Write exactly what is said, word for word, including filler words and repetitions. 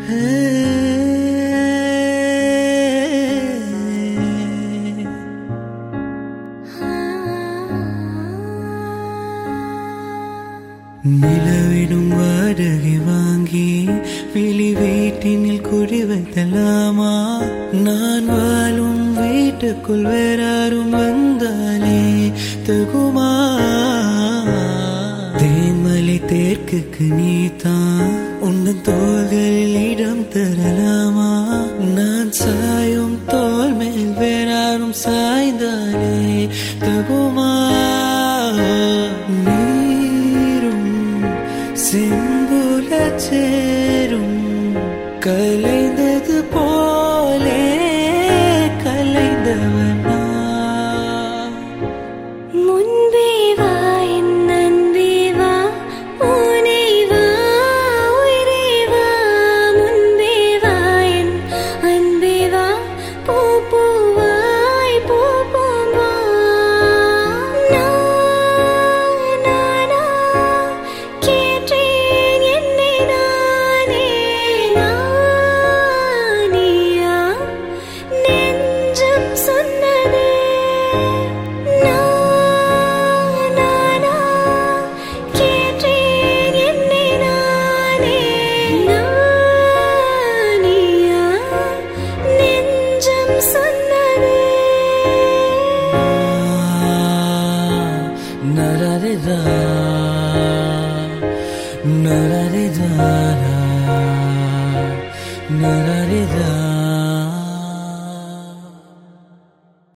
நிலவிடும் வாடகை வாங்கி விழி வீட்டினில் குடி வைத்தலாமா? நான் வாழும் வீட்டுக்குள் வேறாரும் வந்தாலே தகுமா? தேமலை தேர்க்குக்கு நீதான் உன் தோள்களில் இடம் தரலாமா? நான் சாயும் தோல் மேல் வேறாரும் சாய்ந்தாலே தகுமா? செம்புல சேரும் கலைந்த